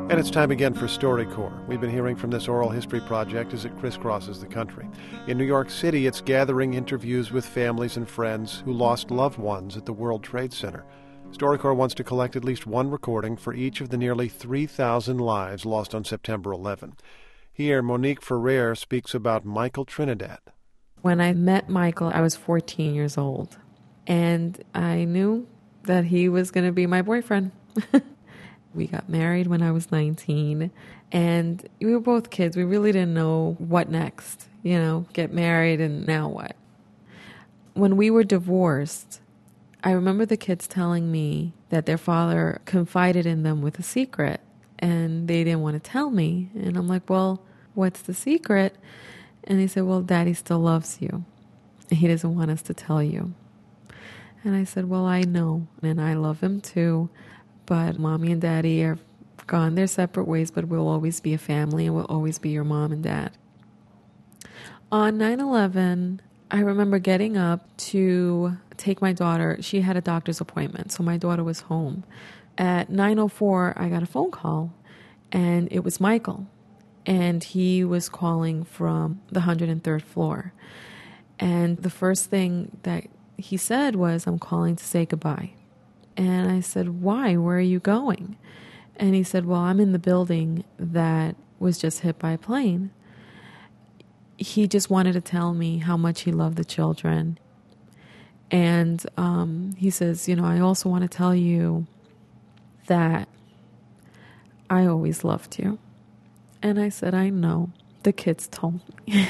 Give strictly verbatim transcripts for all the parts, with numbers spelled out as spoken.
And it's time again for StoryCorps. We've been hearing from this oral history project as it crisscrosses the country. In New York City, it's gathering interviews with families and friends who lost loved ones at the World Trade Center. StoryCorps wants to collect at least one recording for each of the nearly three thousand lives lost on September eleventh. Here, Monique Ferrer speaks about Michael Trinidad. When I met Michael, I was fourteen years old, and I knew that he was going to be my boyfriend. We got married when I was nineteen, and we were both kids. We really didn't know what next, you know, get married and now what. When we were divorced, I remember the kids telling me that their father confided in them with a secret, and they didn't want to tell me. And I'm like, well, what's the secret? And they said, well, Daddy still loves you. He doesn't want us to tell you. And I said, well, I know, and I love him too. But Mommy and Daddy are gone their separate ways, but we'll always be a family, and we'll always be your mom and dad. On nine eleven, I remember getting up to take my daughter. She had a doctor's appointment, so my daughter was home. At nine oh four, I got a phone call, and it was Michael. And he was calling from the one hundred third floor. And the first thing that he said was, I'm calling to say goodbye. And I said, why? Where are you going? And he said, well, I'm in the building that was just hit by a plane. He just wanted to tell me how much he loved the children. And um, he says, you know, I also want to tell you that I always loved you. And I said, I know. The kids told me.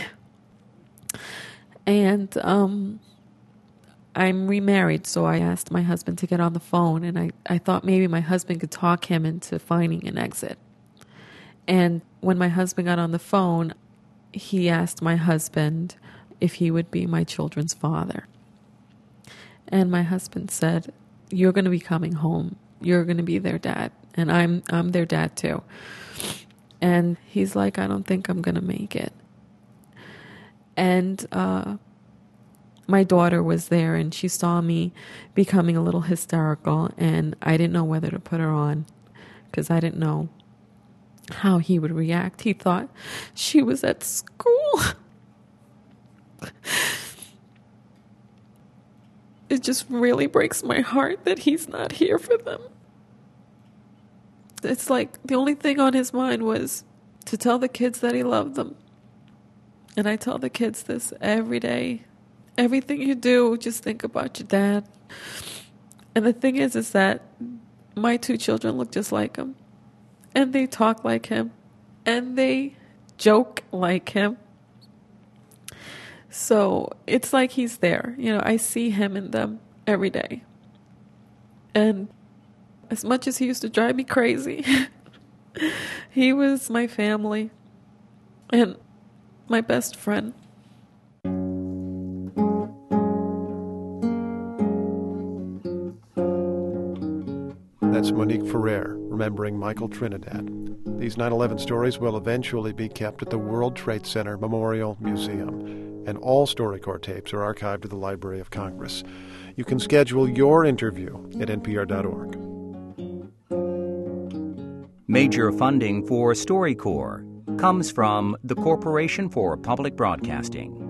and um, I'm remarried, so I asked my husband to get on the phone, and I, I thought maybe my husband could talk him into finding an exit. And when my husband got on the phone, he asked my husband if he would be my children's father. And my husband said, you're going to be coming home. You're going to be their dad, and I'm I'm their dad too. And he's like, I don't think I'm going to make it. And uh my daughter was there, and she saw me becoming a little hysterical, and I didn't know whether to put her on because I didn't know how he would react. He thought she was at school. It just really breaks my heart that he's not here for them. It's like the only thing on his mind was to tell the kids that he loved them. And I tell the kids this every day. Everything you do, just think about your dad. And the thing is, is that my two children look just like him. And they talk like him. And they joke like him. So it's like he's there. You know, I see him in them every day. And as much as he used to drive me crazy, he was my family and my best friend. That's Monique Ferrer, remembering Michael Trinidad. These nine eleven stories will eventually be kept at the World Trade Center Memorial Museum, and all StoryCorps tapes are archived at the Library of Congress. You can schedule your interview at N P R dot org. Major funding for StoryCorps comes from the Corporation for Public Broadcasting.